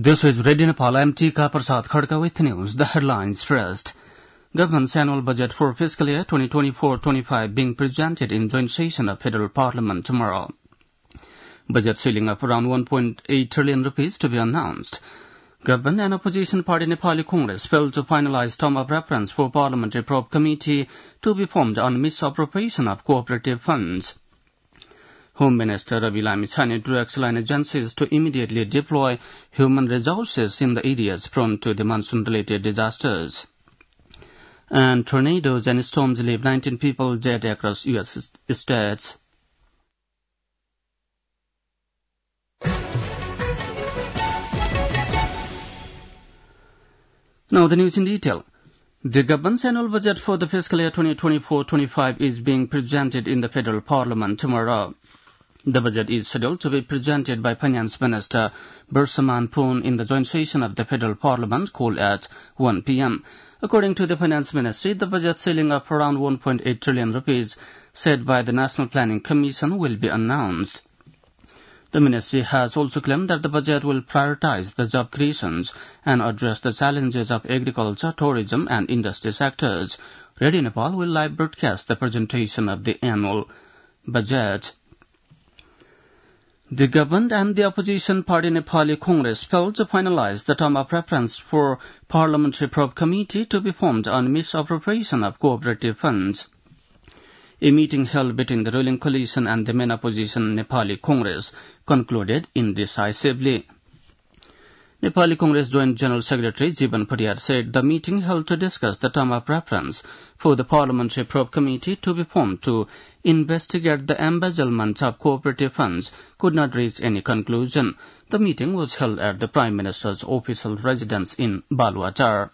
This is Radio Nepal. I'm Tika Prasad Khadka with news. The headlines first. Government's annual budget for fiscal year 2024-25 being presented in joint session of Federal Parliament tomorrow. Budget ceiling of around 1.8 trillion rupees to be announced. Government and opposition party Nepali Congress failed to finalize term of reference for Parliamentary Probe Committee to be formed on misappropriation of cooperative funds. Home Minister Ravi Lamithane directs line agencies to immediately deploy human resources in the areas prone to the monsoon-related disasters. And tornadoes and storms leave 19 people dead across U.S. states. Now the news in detail. The government's annual budget for the fiscal year 2024-25 is being presented in the Federal Parliament tomorrow. The budget is scheduled to be presented by Finance Minister Bersaman Poon in the joint session of the Federal Parliament called at 1 p.m. According to the Finance Ministry, the budget ceiling of around 1.8 trillion rupees set by the National Planning Commission will be announced. The ministry has also claimed that the budget will prioritize the job creations and address the challenges of agriculture, tourism and industry sectors. Radio Nepal will live broadcast the presentation of the annual budget. The government and the opposition party Nepali Congress failed to finalize the term of reference for Parliamentary Probe Committee to be formed on misappropriation of cooperative funds. A meeting held between the ruling coalition and the main opposition Nepali Congress concluded indecisively. Nepali Congress Joint General Secretary Jivan Pariar said the meeting held to discuss the term of reference for the Parliamentary Probe Committee to be formed to investigate the embezzlement of cooperative funds could not reach any conclusion. The meeting was held at the Prime Minister's official residence in Baluatar.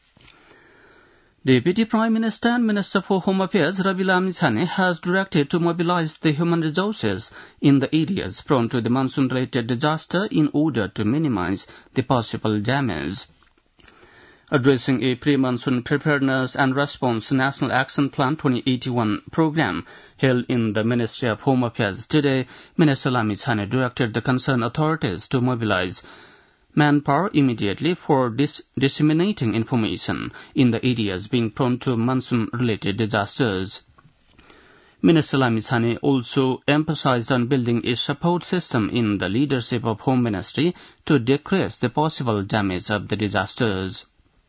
Deputy Prime Minister and Minister for Home Affairs Ravi Lamithane has directed to mobilize the human resources in the areas prone to the monsoon-related disaster in order to minimize the possible damage. Addressing a pre-monsoon preparedness and response National Action Plan 2081 program held in the Ministry of Home Affairs today, Minister Lamithane directed the concerned authorities to mobilize manpower immediately for disseminating information in the areas being prone to monsoon-related disasters. Minister Lamithane also emphasized on building a support system in the leadership of Home Ministry to decrease the possible damage of the disasters.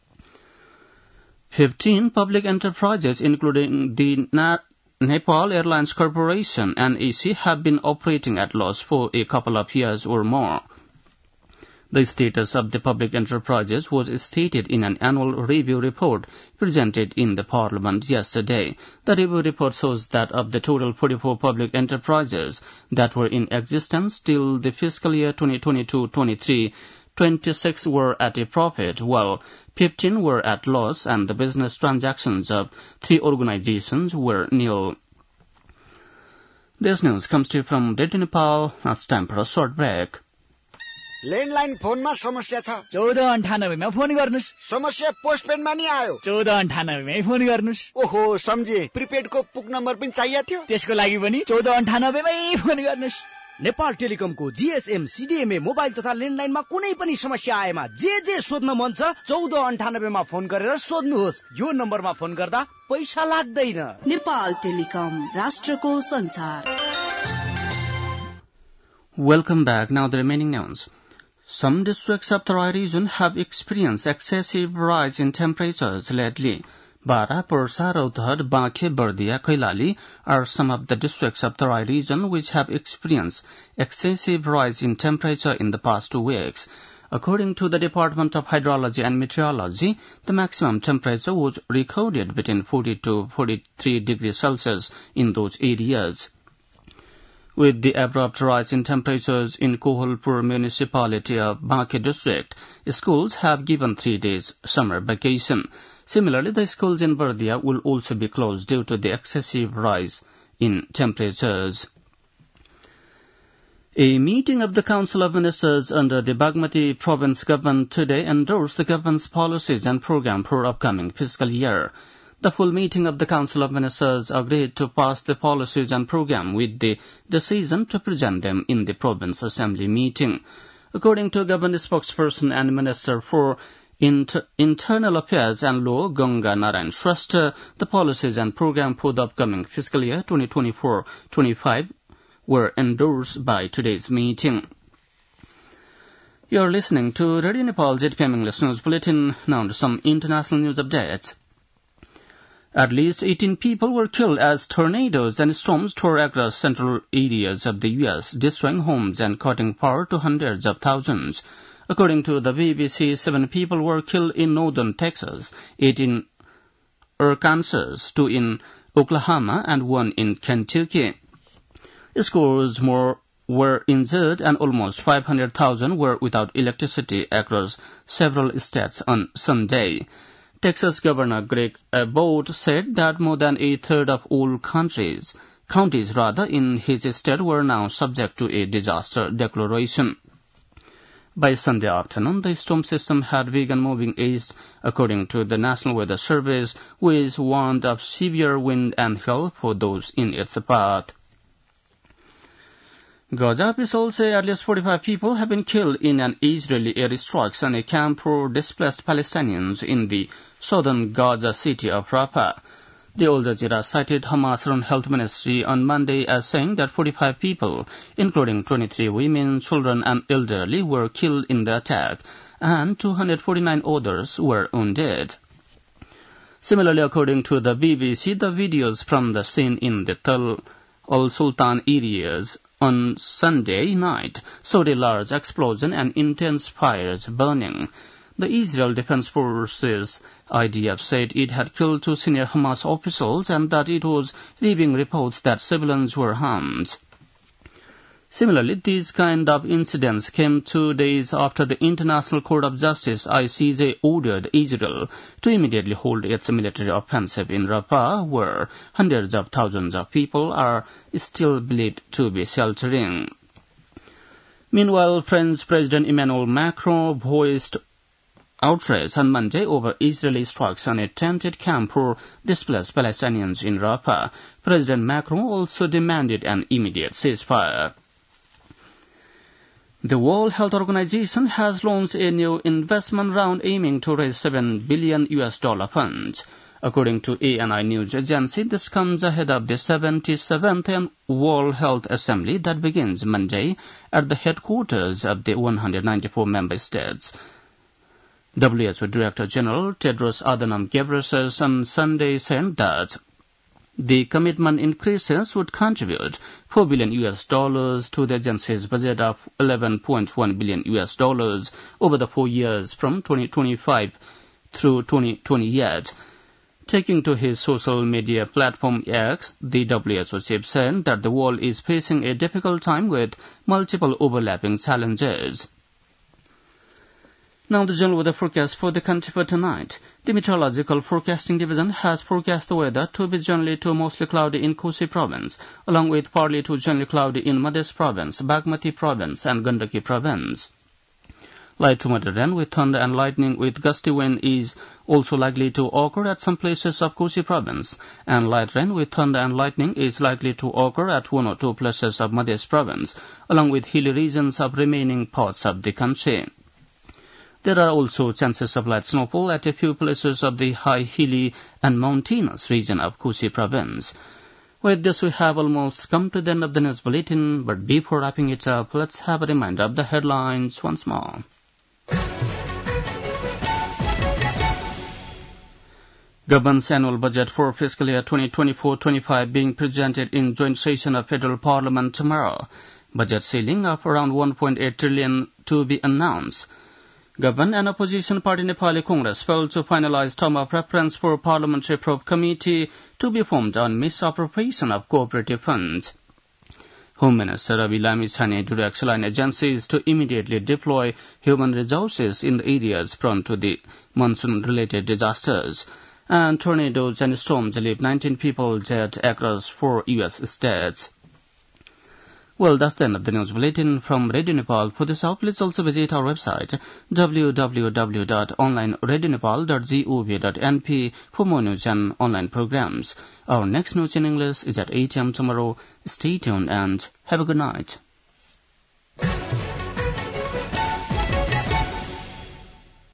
15 public enterprises, including the Nepal Airlines Corporation and NAC, have been operating at loss for a couple of years or more. The status of the public enterprises was stated in an annual review report presented in the Parliament yesterday. The review report shows that of the total 44 public enterprises that were in existence till the fiscal year 2022-23, 26 were at a profit, while 15 were at loss, and the business transactions of 3 organizations were nil. This news comes to you from Radio Nepal. It's time for a short break. Landline फोनमा समस्या छ 1498 मा phone गर्नुस् समस्या पोस्टपेडमा नि आयो 1498 मै phone गर्नुस् ओहो सम्झे प्रिपेडको पुक नम्बर पनि चाहिएको थियो त्यसको लागि पनि 1498 मै फोन गर्नुस् नेपाल टेलिकमको जीएसएम सीडीएमए मोबाइल तथा ल्यान्डलाइनमा कुनै पनि समस्या आएमा जे सोध्न मन छ 1498 मा फोन गरेर सोध्नुहोस् यो नम्बरमा फोन गर्दा पैसा लाग्दैन नेपाल टेलिकम राष्ट्रको संचार Welcome back. Now the remaining news. Some districts of the Terai region have experienced excessive rise in temperatures lately. Bara, Porsa, Rauthar, Bankhe, Bardia, Kailali are some of the districts of the Terai region which have experienced excessive rise in temperature in the past 2 weeks. According to the Department of Hydrology and Meteorology, the maximum temperature was recorded between 40 to 43 degrees Celsius in those areas. With the abrupt rise in temperatures in Kohalpur municipality of Bankhe district, schools have given 3 days summer vacation. Similarly, the schools in Bardia will also be closed due to the excessive rise in temperatures. A meeting of the Council of Ministers under the Bagmati province government today endorsed the government's policies and program for upcoming fiscal year. The full meeting of the Council of Ministers agreed to pass the policies and program with the decision to present them in the Province Assembly meeting. According to government spokesperson and Minister for Internal Affairs and Law, Ganga Narayan Shrestha, the policies and program for the upcoming fiscal year 2024-25 were endorsed by today's meeting. You're listening to Radio Nepal's 8 p.m. English News Bulletin. Now to some international news updates. At least 18 people were killed as tornadoes and storms tore across central areas of the U.S., destroying homes and cutting power to hundreds of thousands. According to the BBC, 7 people were killed in northern Texas, 8 in Arkansas, 2 in Oklahoma, and 1 in Kentucky. Scores more were injured and almost 500,000 were without electricity across several states on Sunday. Texas Governor Greg Abbott said that more than a third of all counties in his state were now subject to a disaster declaration. By Sunday afternoon, the storm system had begun moving east, according to the National Weather Service, which warned of severe wind and hail for those in its path. Gaza officials say at least 45 people have been killed in an Israeli airstrike on a camp for displaced Palestinians in the southern Gaza city of Rafah. The Al Jazeera cited Hamas-run health ministry on Monday as saying that 45 people, including 23 women, children and elderly, were killed in the attack, and 249 others were wounded. Similarly, according to the BBC, the videos from the scene in the Tal al-Sultan areas on Sunday night showed a large explosion and intense fires burning. The Israel Defense Forces IDF said it had killed 2 senior Hamas officials and that it was receiving reports that civilians were harmed. Similarly, these kind of incidents came 2 days after the International Court of Justice ICJ ordered Israel to immediately hold its military offensive in Rafah, where hundreds of thousands of people are still believed to be sheltering. Meanwhile, French President Emmanuel Macron voiced outrage on Monday over Israeli strikes on a tented camp for displaced Palestinians in Rafah. President Macron also demanded an immediate ceasefire. The World Health Organization has launched a new investment round aiming to raise $7 billion funds. According to ANI News Agency, this comes ahead of the 77th World Health Assembly that begins Monday at the headquarters of the 194 member states. WHO Director General Tedros Adhanom Ghebreyesus on Sunday said that the commitment increases would contribute $4 billion to the agency's budget of $11.1 billion over the 4 years from 2025 through 2028. Taking to his social media platform X, the WHO chief said that the world is facing a difficult time with multiple overlapping challenges. Now the general weather forecast for the country for tonight. The Meteorological Forecasting Division has forecast the weather to be generally to mostly cloudy in Kosi Province, along with partly to generally cloudy in Madhya Province, Bagmati Province, and Gandaki Province. Light to moderate rain with thunder and lightning with gusty wind is also likely to occur at some places of Kosi Province, and light rain with thunder and lightning is likely to occur at 1 or 2 places of Madhya Province, along with hilly regions of remaining parts of the country. There are also chances of light snowfall at a few places of the high, hilly and mountainous region of Kosi Province. With this, we have almost come to the end of the news bulletin, but before wrapping it up, let's have a reminder of the headlines once more. Government's annual budget for fiscal year 2024-25 being presented in joint session of Federal Parliament tomorrow. Budget ceiling of around 1.8 trillion to be announced. Government and opposition party Nepali Congress failed to finalize term of reference for Parliamentary Probe Committee to be formed on misappropriation of cooperative funds. Home Minister Ravi Lamishane directs line agencies to immediately deploy human resources in the areas prone to the monsoon-related disasters. And tornadoes and storms leave 19 people dead across 4 U.S. states. Well, that's the end of the news bulletin from Radio Nepal. For this help, please also visit our website www.onlineradionepal.gov.np for more news and online programs. Our next news in English is at 8 a.m. tomorrow. Stay tuned and have a good night.